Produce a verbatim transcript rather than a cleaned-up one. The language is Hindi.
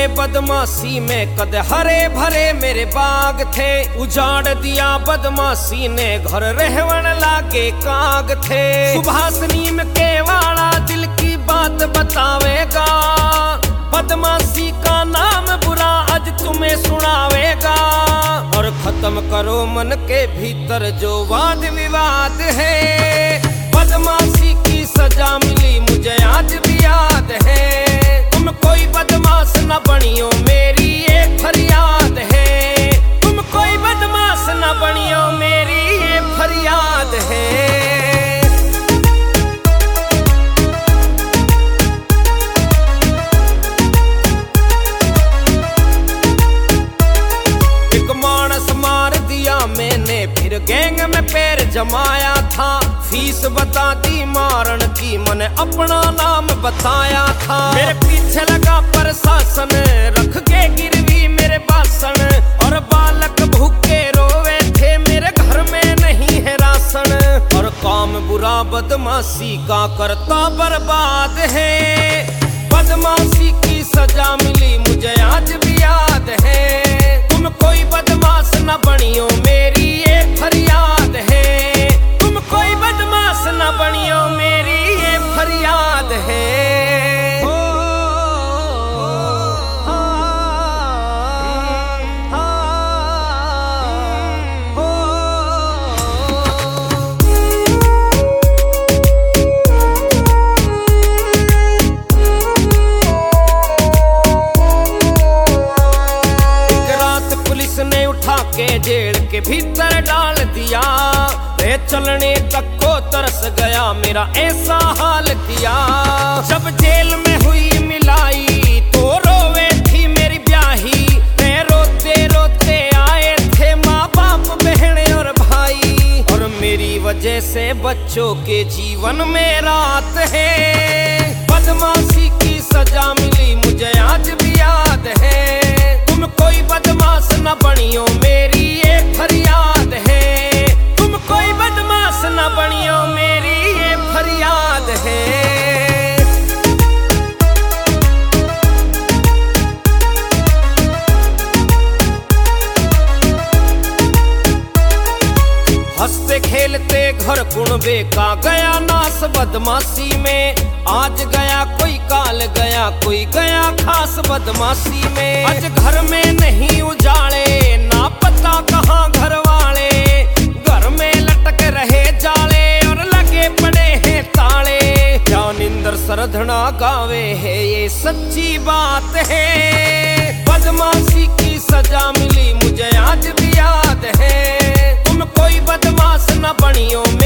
बदमाशी में कद हरे भरे मेरे बाग थे, उजाड़ दिया बदमाशी ने घर रहवन लागे काग थे। सुभाषनी में केवाड़ा दिल की बात बतावेगा, बदमाशी का नाम बुरा आज तुम्हें सुनावेगा। और खत्म करो मन के भीतर जो वाद विवाद है, बदमाशी की सजा मिली मुझे आज भी याद है। तुम कोई बदमाश न बनियो मेरी एक फरियाद है, तुम कोई बदमाश न बनियो मेरी एक फरियाद है। मैंने फिर गैंग में पैर जमाया था, फीस बता दी मारन की मैंने अपना नाम बताया था। मेरे पीछे लगा प्रशासन रख के गिरवी मेरे बासन, और बालक भूखे रोवे थे मेरे घर में नहीं है राशन। और काम बुरा बदमाशी का करता बर्बाद है, बदमाशी की सजा मिली मुझे आज भी याद है। तुम कोई बदमाश न बनियो मेरी एक फरियाद है, तुम कोई बदमाश न बनियो मेरी एक फरियाद है। के जेल के भीतर डाल दिया, रे चलने तक को तरस गया मेरा ऐसा हाल किया। जब जेल में हुई मिलाई तो रोवे थी मेरी ब्याही, रे रोते रोते आए थे माँ बाप बहन और भाई। और मेरी वजह से बच्चों के जीवन में रात है, बदमाशी की सजा मिली मुझे आज भी याद है। तुम कोई बदमाश न बनियो मेरी एक फरियाद है, तुम कोई बदमाश न बनियो मेरी एक फरियाद है। हंसते खेलते घर कुणबे का गया नास बदमाशी में, आज गया कोई काल गया कोई गया खास बदमाशी में। आज घर में नहीं उजाले ना पता कहाँ घर वाले, घर में लटक रहे जाले और लगे पड़े हैं ताले। ज्ञानेंद्र सरधना गावे है ये सच्ची बात है, बदमाशी की सजा मिली मुझे आज भी याद है। तुम कोई बदमाश न बनियो